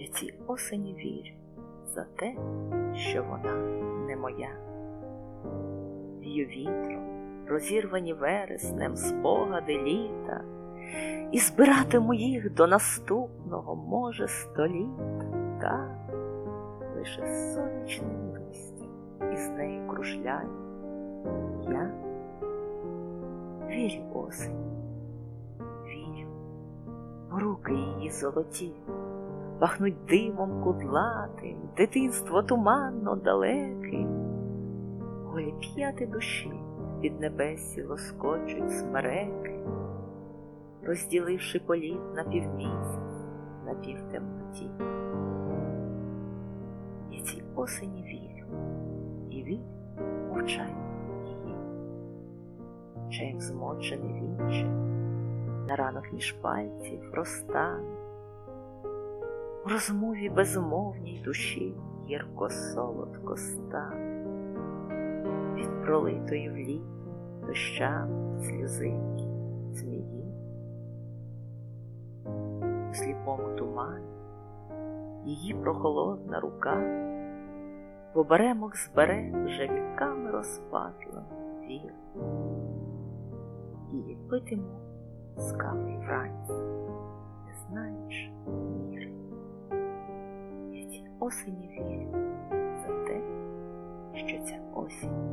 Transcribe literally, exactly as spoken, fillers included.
цій осені вірю за те, що вона не моя. Вію вітром, розірвані вереснем спогади літа, і збиратиму їх до наступного, може, століття. Так, лише сонячним листям із неї кружляю. Я вірю осені, вірю, в руки її золоті пахнуть димом кудлатим, дитинство туманно далеким. Голі п'яти душі під небесі лоскочуть смереки, розділивши політ на півмісяць, на півтемноті. Я цій осені вірю, і вірю мовчання її. Чаєм змочене віче, на ранок між пальців розтане, в розмові безмовній душі гірко-солодко стане, від пролитої в літі дощами сльозинки змії. У сліпому тумані її прохолодна рука в оберемок збере вже віками розпатлену віру. Її питиму з кави вранці, не знаючи міри. Я цій осені вірю за те, що ця осінь